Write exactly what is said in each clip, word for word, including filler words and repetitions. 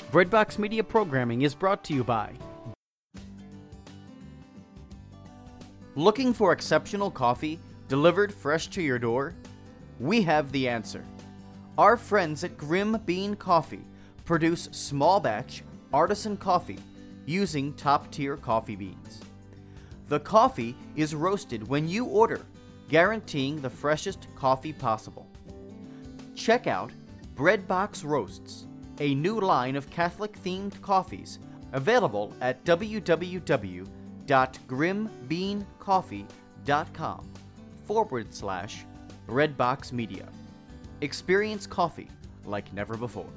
Breadbox Media programming is brought to you by... Looking for exceptional coffee delivered fresh to your door? We have the answer. Our friends at Grim Bean Coffee produce small batch artisan coffee using top-tier coffee beans. The coffee is roasted when you order, guaranteeing the freshest coffee possible. Check out Breadbox Roasts, a new line of Catholic-themed coffees available at www.grimbeancoffee.com forward slash Redbox Media. Experience coffee like never before.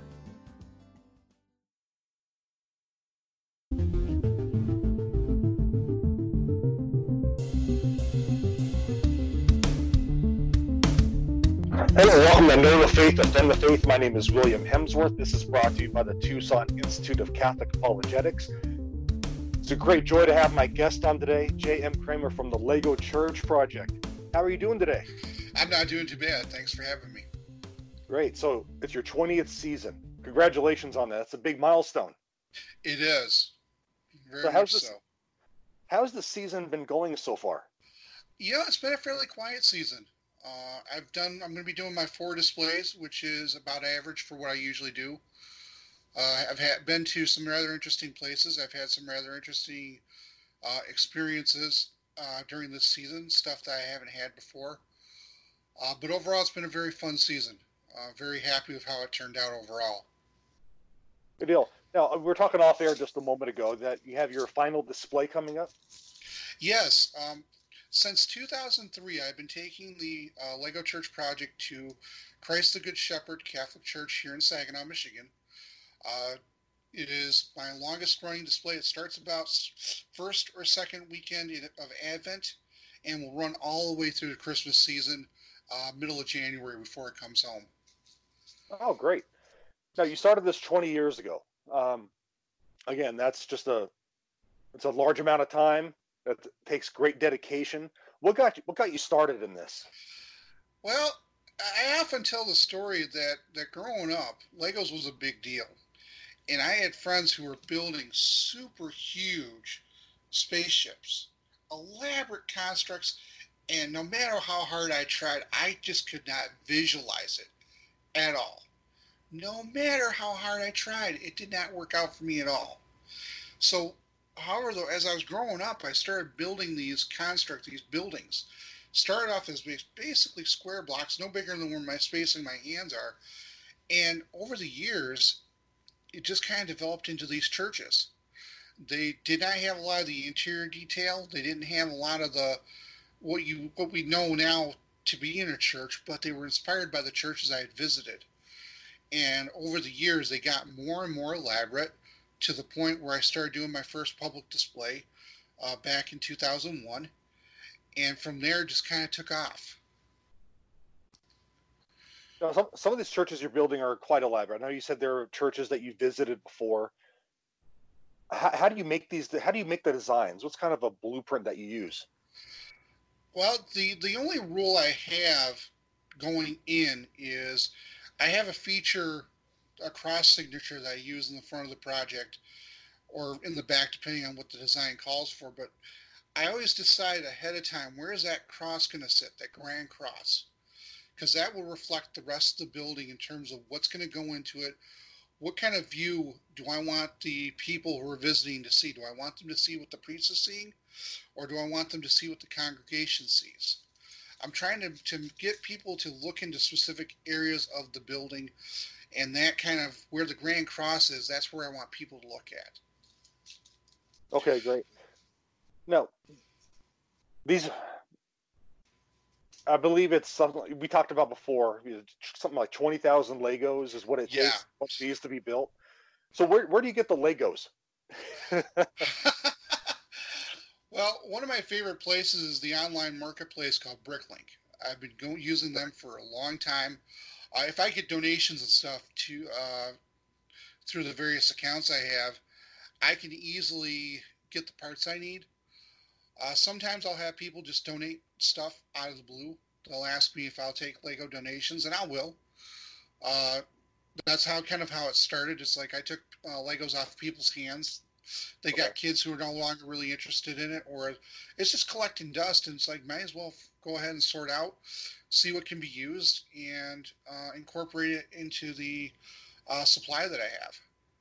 Hello, welcome to Know the Faith, Defend the Faith. My name is William Hemsworth. This is brought to you by the Tucson Institute of Catholic Apologetics. It's a great joy to have my guest on today, J M Kramer from the Lego Church Project. How are you doing today? I'm not doing too bad. Thanks for having me. Great. So it's your twentieth season. Congratulations on that. That's a big milestone. It is. Very so how's much this, so. How's the season been going so far? Yeah, it's been a fairly quiet season. Uh, I've done. I'm going to be doing my four displays, which is about average for what I usually do. Uh, I've had, been to some rather interesting places. I've had some rather interesting uh, experiences uh, during this season, stuff that I haven't had before. Uh, but overall, it's been a very fun season. Uh, very happy with how it turned out overall. Good deal. Now, we were talking off air just a moment ago that you have your final display coming up. Yes. Um, Since two thousand three, I've been taking the uh, Lego Church Project to Christ the Good Shepherd Catholic Church here in Saginaw, Michigan. Uh, it is my longest running display. It starts about first or second weekend of Advent and will run all the way through the Christmas season, uh, middle of January before it comes home. Oh, great. Now, you started this twenty years ago. Um, again, that's just a, it's a large amount of time. That takes great dedication. What got you, what got you started in this? Well, I often tell the story that, that growing up, Legos was a big deal. And I had friends who were building super huge spaceships, elaborate constructs, and no matter how hard I tried, I just could not visualize it at all. No matter how hard I tried, it did not work out for me at all. So, however, though, as I was growing up, I started building these constructs, these buildings. Started off as basically square blocks, no bigger than where my space and my hands are. And over the years, it just kind of developed into these churches. They did not have a lot of the interior detail. They didn't have a lot of the what you what we know now to be in a church, but they were inspired by the churches I had visited. And over the years, they got more and more elaborate, to the point where I started doing my first public display uh, back in two thousand one. And from there, just kind of took off. Now, some, some of these churches you're building are quite elaborate. I know you said there are churches that you visited before. How, how do you make these? How do you make the designs? What's kind of a blueprint that you use? Well, the, the only rule I have going in is I have a feature, a cross signature that I use in the front of the project or in the back, depending on what the design calls for. But I always decide ahead of time, where is that cross going to sit, that grand cross? Because that will reflect the rest of the building in terms of what's going to go into it. What kind of view do I want the people who are visiting to see? Do I want them to see what the priest is seeing? Or do I want them to see what the congregation sees? I'm trying to, to get people to look into specific areas of the building, and that kind of, where the grand cross is, that's where I want people to look at. Okay, great. Now, these, I believe it's something we talked about before. Something like twenty thousand Legos is what it Yeah. takes, what needs to be built. So where where do you get the Legos? Well, one of my favorite places is the online marketplace called Bricklink. I've been go- using them for a long time. Uh, if I get donations and stuff to uh, through the various accounts I have, I can easily get the parts I need. Uh, sometimes I'll have people just donate stuff out of the blue. They'll ask me if I'll take Lego donations, and I will. Uh, That's how kind of how it started. It's like I took uh, Legos off people's hands. They Okay. got kids who are no longer really interested in it, or it's just collecting dust, and it's like might as well go ahead and sort out, see what can be used, and uh, incorporate it into the uh, supply that I have.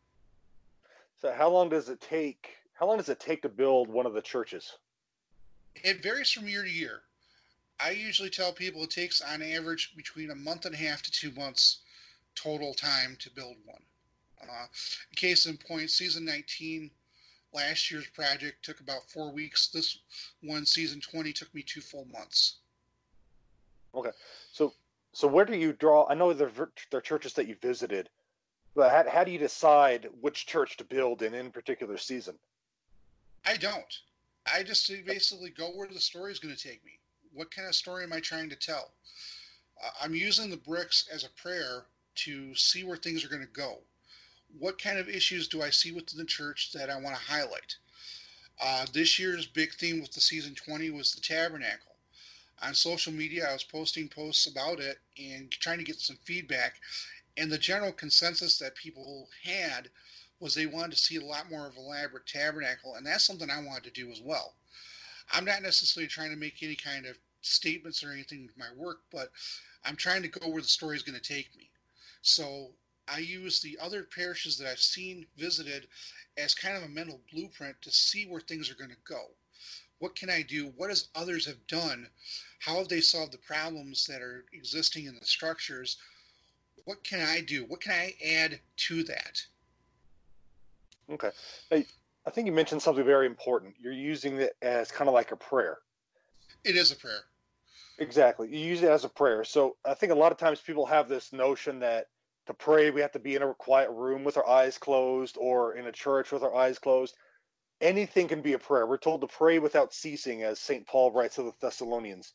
So how long does it take? How long does it take to build one of the churches? It varies from year to year. I usually tell people it takes on average between a month and a half to two months total time to build one. Uh, case in point, season nineteen, last year's project took about four weeks. This one, season twenty, took me two full months. Okay. So so where do you draw? I know there there are churches that you visited, but how, how do you decide which church to build in any particular season? I don't. I just basically go where the story is going to take me. What kind of story am I trying to tell? Uh, I'm using the bricks as a prayer to see where things are going to go. What kind of issues do I see within the church that I want to highlight? Uh, this year's big theme with the season twenty was the tabernacle. On social media, I was posting posts about it and trying to get some feedback. And the general consensus that people had was they wanted to see a lot more of an elaborate tabernacle, and that's something I wanted to do as well. I'm not necessarily trying to make any kind of statements or anything with my work, but I'm trying to go where the story is going to take me. So I use the other parishes that I've seen, visited, as kind of a mental blueprint to see where things are going to go. What can I do? What has others have done? How have they solved the problems that are existing in the structures? What can I do? What can I add to that? Okay. Hey, I think you mentioned something very important. You're using it as kind of like a prayer. It is a prayer. Exactly. You use it as a prayer. So I think a lot of times people have this notion that to pray, we have to be in a quiet room with our eyes closed or in a church with our eyes closed. Anything can be a prayer. We're told to pray without ceasing, as Saint Paul writes to the Thessalonians.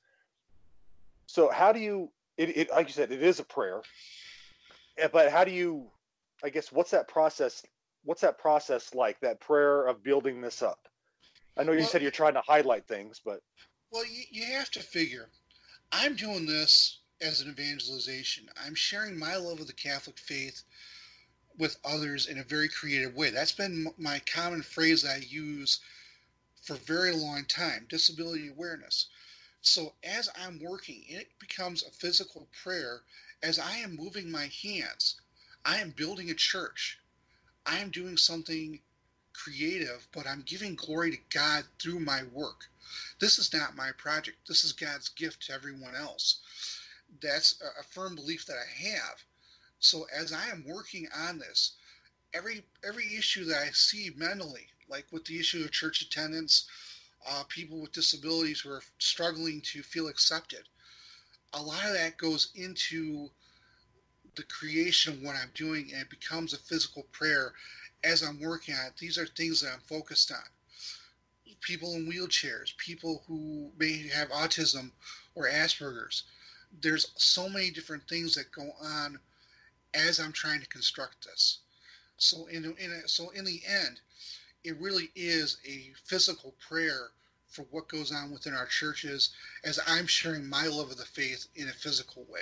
So how do you, it, it like you said, it is a prayer, eh, but how do you, I guess, what's that process? What's that process like, that prayer of building this up? I know you Well, said you're trying to highlight things, but well, you, you have to figure. I'm doing this as an evangelization. I'm sharing my love of the Catholic faith with others in a very creative way. That's been my common phrase I use for a very long time, disability awareness. So as I'm working, it becomes a physical prayer. As I am moving my hands, I am building a church. I am doing something creative, but I'm giving glory to God through my work. This is not my project. This is God's gift to everyone else. That's a firm belief that I have. So as I am working on this, every every issue that I see mentally, like with the issue of church attendance, uh, people with disabilities who are struggling to feel accepted, a lot of that goes into the creation of what I'm doing, and it becomes a physical prayer as I'm working on it. These are things that I'm focused on. People in wheelchairs, people who may have autism or Asperger's. There's so many different things that go on as I'm trying to construct this. So in, in a, so in the end, it really is a physical prayer for what goes on within our churches as I'm sharing my love of the faith in a physical way.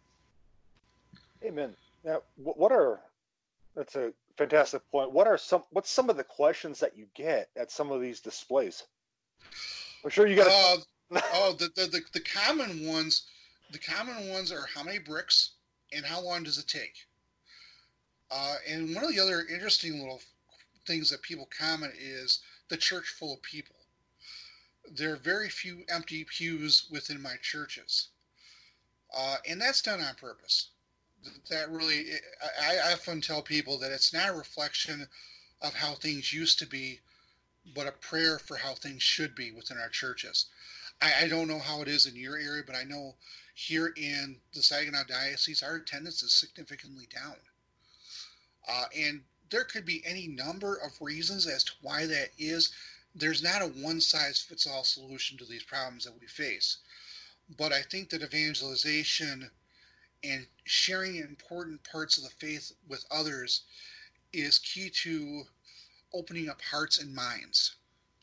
amen. Now, what are, that's a fantastic point. What are some, what's some of the questions that you get at some of these displays? I'm sure you got Uh, to. oh, the, the, the, the common ones, the common ones are how many bricks and how long does it take? Uh, and one of the other interesting little things that people comment is the church full of people. There are very few empty pews within my churches. Uh, and that's done on purpose. That really, I, I often tell people that it's not a reflection of how things used to be, but a prayer for how things should be within our churches. I, I don't know how it is in your area, but I know here in the Saginaw Diocese, our attendance is significantly down. Uh, and there could be any number of reasons as to why that is. There's not a one size fits all solution to these problems that we face. But I think that evangelization and sharing important parts of the faith with others is key to opening up hearts and minds.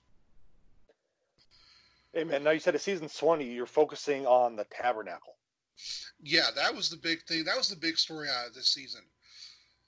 Amen. Now you said in season twenty, you're focusing on the tabernacle. Yeah, that was the big thing. That was the big story out of this season.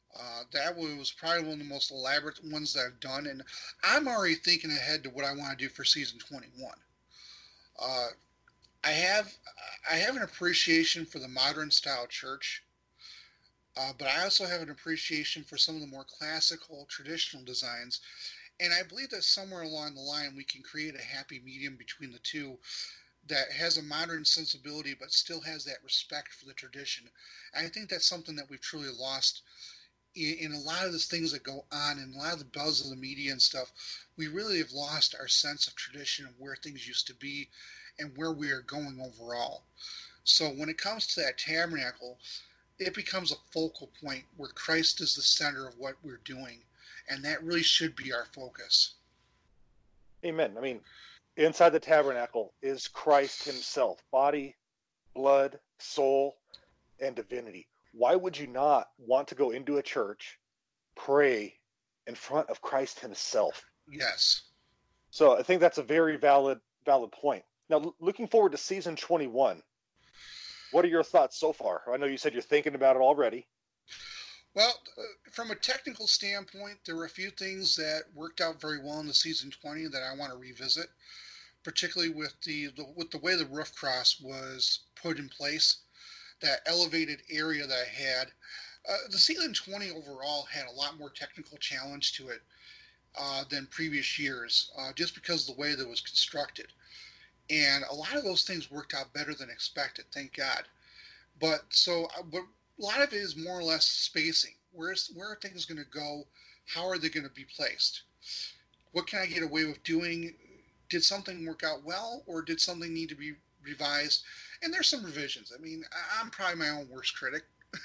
Uh, that was probably one of the most elaborate ones that I've done, and I'm already thinking ahead to what I want to do for season twenty-one. Uh, I have I have an appreciation for the modern style church, uh, but I also have an appreciation for some of the more classical, traditional designs. And I believe that somewhere along the line we can create a happy medium between the two that has a modern sensibility but still has that respect for the tradition. And I think that's something that we've truly lost in, in a lot of the things that go on and a lot of the buzz of the media and stuff. We really have lost our sense of tradition and where things used to be and where we are going overall. So when it comes to that tabernacle, it becomes a focal point where Christ is the center of what we're doing. And that really should be our focus. Amen. I mean, inside the tabernacle is Christ himself, body, blood, soul, and divinity. Why would you not want to go into a church, pray in front of Christ himself? Yes. So I think that's a very valid valid point. Now, looking forward to season twenty-one, what are your thoughts so far? I know you said you're thinking about it already. Well, uh, from a technical standpoint, there were a few things that worked out very well in the season twenty that I want to revisit, particularly with the, the with the way the roof cross was put in place, that elevated area that I had. Uh, the season twenty overall had a lot more technical challenge to it uh, than previous years, uh, just because of the way that it was constructed. And a lot of those things worked out better than expected, thank God. But so, uh, but a lot of it is more or less spacing. Where's where are things going to go? How are they going to be placed? What can I get away with doing? Did something work out well, or did something need to be revised? And there's some revisions. I mean, I'm probably my own worst critic.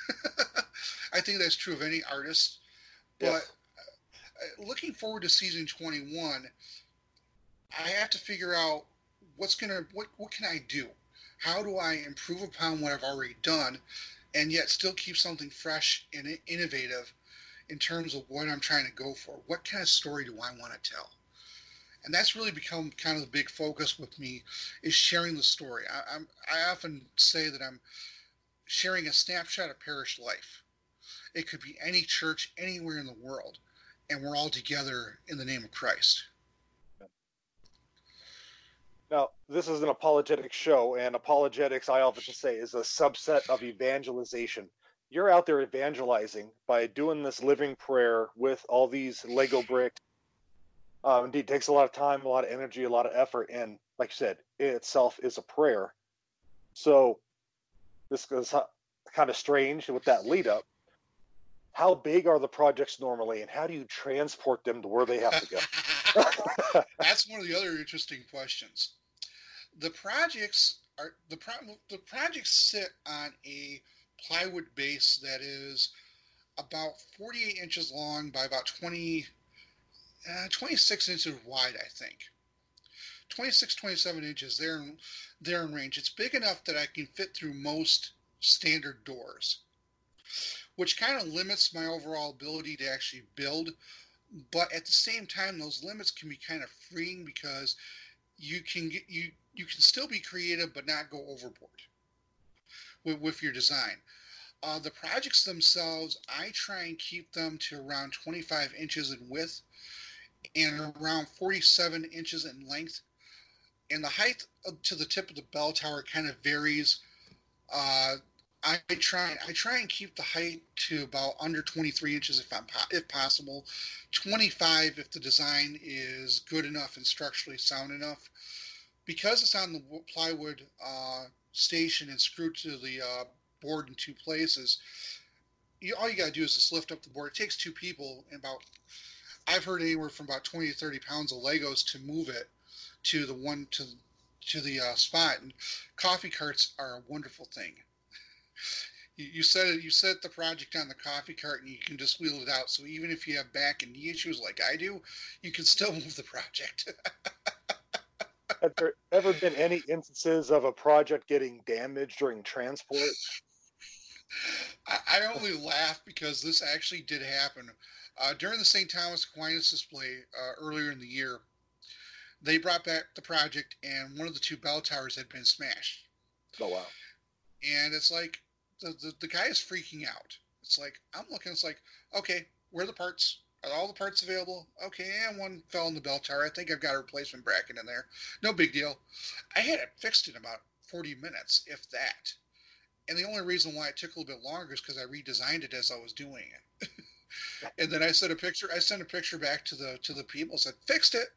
I think that's true of any artist. But Yes. looking forward to season twenty-one, I have to figure out what's gonna what what can I do? How do I improve upon what I've already done, and yet still keep something fresh and innovative in terms of what I'm trying to go for? What kind of story do I want to tell? And that's really become kind of the big focus with me is sharing the story. I, I'm I often say that I'm sharing a snapshot of parish life. It could be any church anywhere in the world, and we're all together in the name of Christ. Now, this is an apologetic show, and apologetics, I often say, is a subset of evangelization. You're out there evangelizing by doing this living prayer with all these Lego bricks. Um, indeed, it takes a lot of time, a lot of energy, a lot of effort, and like you said, it itself is a prayer. So this is kind of strange with that lead up. How big are the projects normally, and how do you transport them to where they have to go? That's one of the other interesting questions. The projects are the pro- the projects sit on a plywood base that is about forty-eight inches long by about twenty, uh, twenty-six inches wide, I think. twenty-six, twenty-seven inches. They're in, they're in range. It's big enough that I can fit through most standard doors, which kind of limits my overall ability to actually build. But at the same time, those limits can be kind of freeing because you can get you you can still be creative but not go overboard with, with your design. Uh, the projects themselves, I try and keep them to around twenty-five inches in width and around forty-seven inches in length. And the height to the tip of the bell tower kind of varies. Uh, I try I try and keep the height to about under twenty-three inches if I'm if possible, twenty-five if the design is good enough and structurally sound enough. Because it's on the plywood uh, station and screwed to the uh, board in two places, you, all you got to do is just lift up the board. It takes two people and about I've heard anywhere from about twenty to thirty pounds of Legos to move it to the one to to the uh, spot. And coffee carts are a wonderful thing. You, you set it, you set the project on the coffee cart and you can just wheel it out. So even if you have back and knee issues like I do, you can still move the project. Have there ever been any instances of a project getting damaged during transport? I, I only laugh because this actually did happen. Uh, during the Saint Thomas Aquinas display uh, earlier in the year, they brought back the project and one of the two bell towers had been smashed. Oh, wow. And it's like the, the, the guy is freaking out. It's like, I'm looking, it's like, okay, where are the parts? Are all the parts available? Okay, and one fell in the bell tower. I think I've got a replacement bracket in there. No big deal. I had it fixed in about forty minutes, if that. And the only reason why it took a little bit longer is because I redesigned it as I was doing it. And then I sent a picture. I sent a picture back to the to the people. Said fixed it.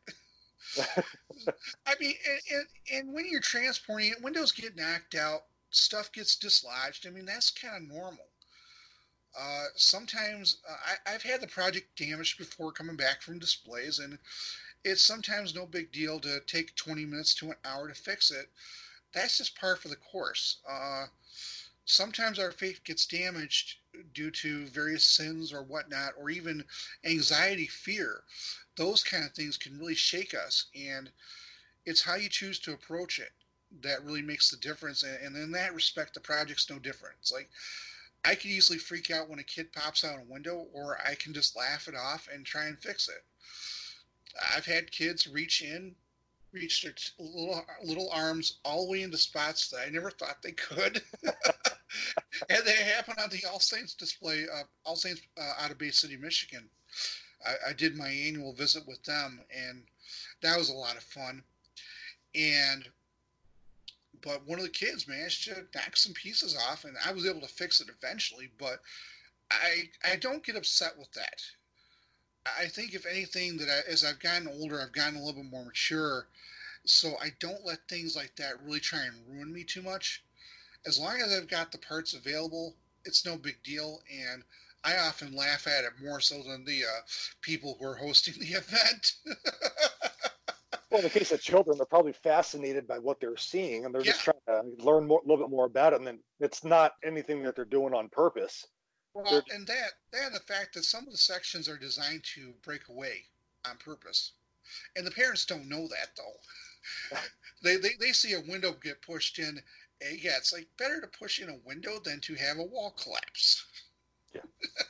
I mean, and, and, and when you're transporting it, windows get knocked out, stuff gets dislodged. I mean, that's kind of normal. Uh, sometimes uh, I, I've had the project damaged before coming back from displays, and it's sometimes no big deal to take twenty minutes to an hour to fix it. That's just par for the course. Uh, sometimes our faith gets damaged due to various sins or whatnot, or even anxiety, fear. Those kind of things can really shake us, and it's how you choose to approach it that really makes the difference. And in that respect, the project's no different. It's like I could easily freak out when a kid pops out a window, or I can just laugh it off and try and fix it. I've had kids reach in, reach their little little arms all the way into spots that I never thought they could. And they happen on the All Saints display, uh, All Saints uh, out of Bay City, Michigan. I, I did my annual visit with them, and that was a lot of fun. And but one of the kids managed to knock some pieces off, and I was able to fix it eventually. But I I don't get upset with that. I think if anything that I, as I've gotten older, I've gotten a little bit more mature, so I don't let things like that really try and ruin me too much. As long as I've got the parts available, it's no big deal, and I often laugh at it more so than the uh, people who are hosting the event. Well, in the case of children, they're probably fascinated by what they're seeing, and they're Yeah. just trying to learn more, a little bit more about it. And then it's not anything that they're doing on purpose. Well, They're, and that, that and the fact that some of the sections are designed to break away on purpose. And the parents don't know that, though. they, they, they see a window get pushed in. And yeah, it's like better to push in a window than to have a wall collapse. yeah.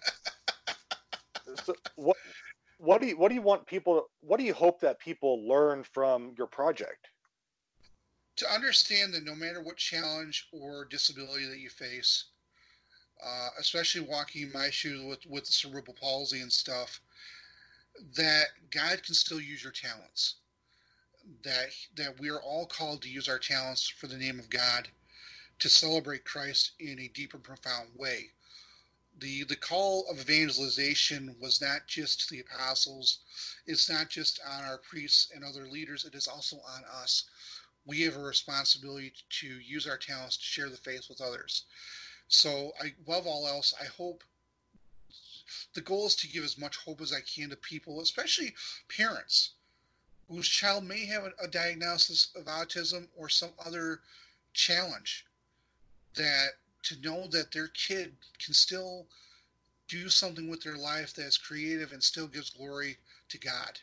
So what what do you what do you want people? What do you hope that people learn from your project? To understand that no matter what challenge or disability that you face, uh, especially walking in my shoes with, with the cerebral palsy and stuff, that God can still use your talents. That that we are all called to use our talents for the name of God to celebrate Christ in a deeper, profound way. The the call of evangelization was not just to the apostles, it's not just on our priests and other leaders, it is also on us. We have a responsibility to use our talents to share the faith with others. So I, above all else, I hope the goal is to give as much hope as I can to people, especially parents whose child may have a, a diagnosis of autism or some other challenge, that to know that their kid can still do something with their life that's creative and still gives glory to God.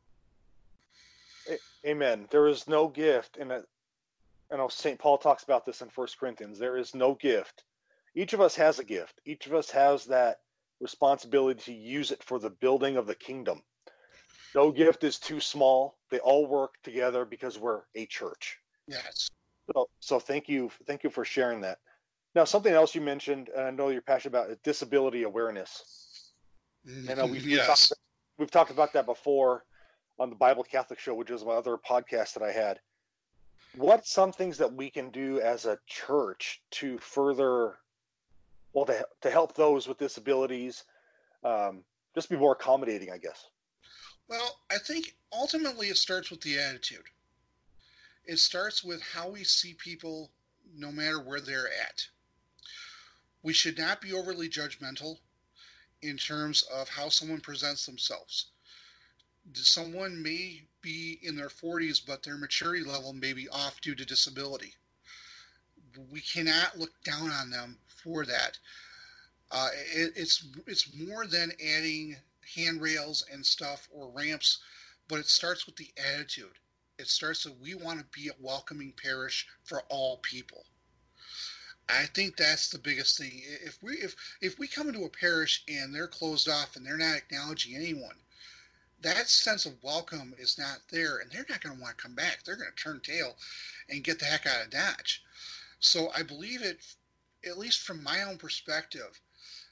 Amen. There is no gift, and I know Saint Paul talks about this in First Corinthians. There is no gift. Each of us has a gift. Each of us has that responsibility to use it for the building of the kingdom. No gift is too small. They all work together because we're a church. Yes. So, so thank you, thank you for sharing that. Now, something else you mentioned, and I know you're passionate about, is disability awareness. And uh, we've, yes. we've, talked, we've talked about that before on the Bible Catholic Show, which is my other podcast that I had. What's some things that we can do as a church to further, well, to, to help those with disabilities, um, just be more accommodating, I guess? Well, I think ultimately it starts with the attitude. It starts with how we see people no matter where they're at. We should not be overly judgmental in terms of how someone presents themselves. Someone may be in their forties, but their maturity level may be off due to disability. We cannot look down on them for that. Uh, it, it's it's more than adding handrails and stuff or ramps, but it starts with the attitude. It starts with we want to be a welcoming parish for all people. I think that's the biggest thing. If we if if we come into a parish and they're closed off and they're not acknowledging anyone, that sense of welcome is not there, and they're not going to want to come back. They're going to turn tail and get the heck out of Dodge. So I believe it, at least from my own perspective,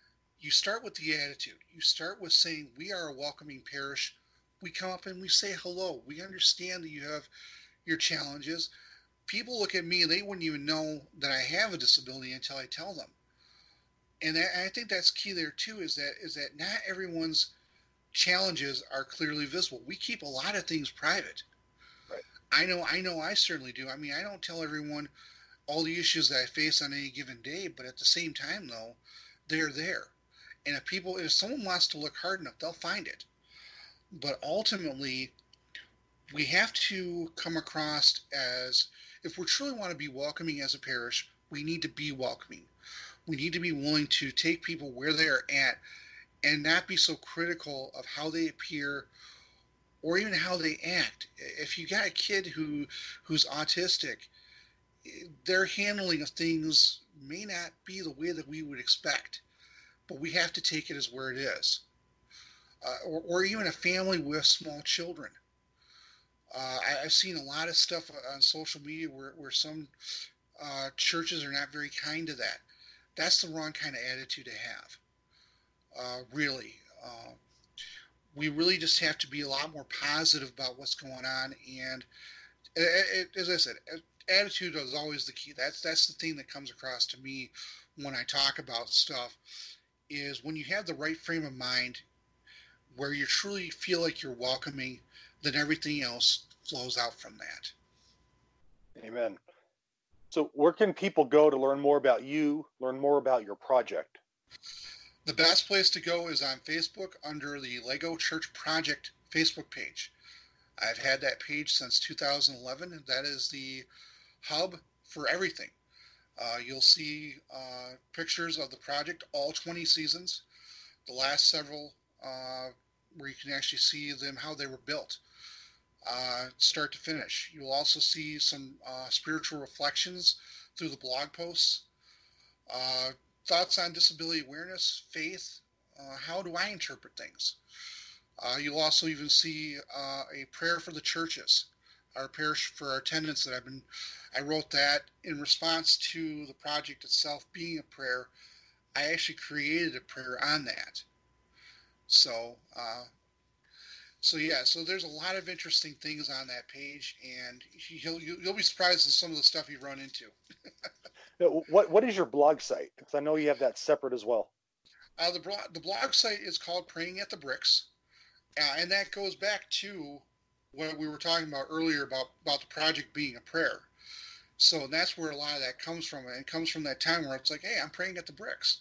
You start with the attitude. You start with saying, we are a welcoming parish. We come up and we say hello. We understand that you have your challenges. People look at me and they wouldn't even know that I have a disability until I tell them. And I think that's key there too, is that is that not everyone's challenges are clearly visible. We keep a lot of things private. Right. I know, I know I certainly do. I mean, I don't tell everyone all the issues that I face on any given day, but at the same time though, they're there. And if people, if someone wants to look hard enough, they'll find it. But ultimately, we have to come across as, if we truly want to be welcoming as a parish, we need to be welcoming. We need to be willing to take people where they are at and not be so critical of how they appear or even how they act. If you got a kid who who's autistic, their handling of things may not be the way that we would expect, but we have to take it as where it is. Uh, or, or even a family with small children. Uh, I, I've seen a lot of stuff on social media where, where some uh, churches are not very kind to that. That's the wrong kind of attitude to have. Uh, really. Uh, we really just have to be a lot more positive about what's going on. And it, it, as I said, attitude is always the key. That's, that's the thing that comes across to me when I talk about stuff, is when you have the right frame of mind, where you truly feel like you're welcoming, then everything else flows out from that. Amen. So where can people go to learn more about you, learn more about your project? The best place to go is on Facebook under the Lego Church Project Facebook page. I've had that page since two thousand eleven, and that is the hub for everything. Uh, you'll see uh, pictures of the project, all twenty seasons, the last several, uh, where you can actually see them, how they were built, uh, start to finish. You will also see some uh, spiritual reflections through the blog posts, uh, thoughts on disability awareness, faith, uh, how do I interpret things. Uh, you'll also even see uh, a prayer for the churches, our parish for our attendants that I've been, I wrote that in response to the project itself being a prayer. I actually created a prayer on that. So, uh, so yeah, so there's a lot of interesting things on that page, and you'll, you'll be surprised at some of the stuff you run into. What What is your blog site? Because I know you have that separate as well. Uh, the, blog, the blog site is called Praying at the Bricks, uh, and that goes back to what we were talking about earlier about, about the project being a prayer. So that's where a lot of that comes from, and it comes from that time where it's like, hey, I'm praying at the bricks.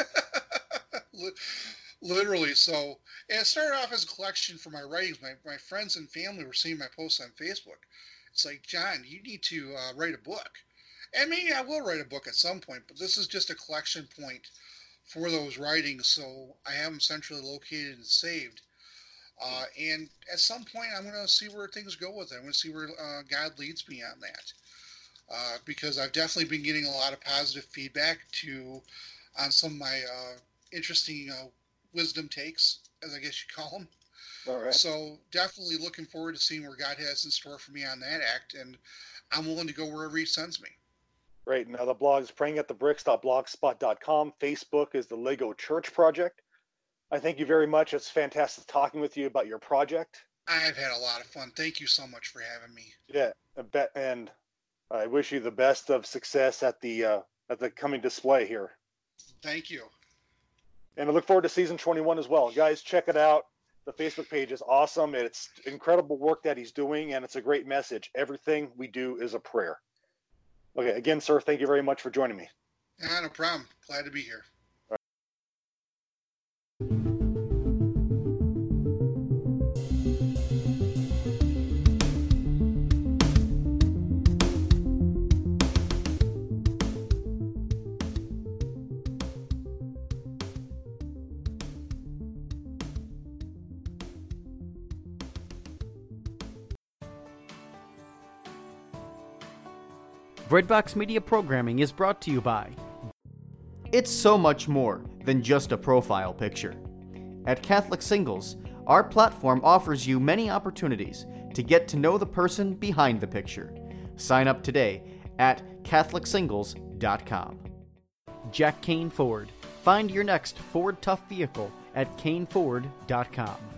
Literally. So, and it started off as a collection for my writings. My, my friends and family were seeing my posts on Facebook. It's like, John, you need to uh, write a book. And maybe I will write a book at some point, but this is just a collection point for those writings. So I have them centrally located and saved. Uh, and at some point, I'm going to see where things go with it. I'm going to see where uh, God leads me on that. Uh, because I've definitely been getting a lot of positive feedback to on some of my uh, interesting uh, wisdom takes, as I guess you call them. All right. So definitely looking forward to seeing where God has in store for me on that act, and I'm willing to go wherever He sends me. Great. Now the blog is praying at the bricks dot blogspot dot com. Facebook is the Lego Church Project. I thank you very much. It's fantastic talking with you about your project. I've had a lot of fun. Thank you so much for having me. Yeah, I bet, and I wish you the best of success at the uh, at the coming display here. Thank you. And I look forward to season twenty-one as well. Guys, check it out. The Facebook page is awesome. It's incredible work that he's doing, and it's a great message. Everything we do is a prayer. Okay, again, sir, thank you very much for joining me. Yeah, no problem. Glad to be here. Breadbox Media programming is brought to you by. It's so much more than just a profile picture. At Catholic Singles, our platform offers you many opportunities to get to know the person behind the picture. Sign up today at catholic singles dot com. Jack Kane Ford, Find your next Ford Tough vehicle at kane ford dot com.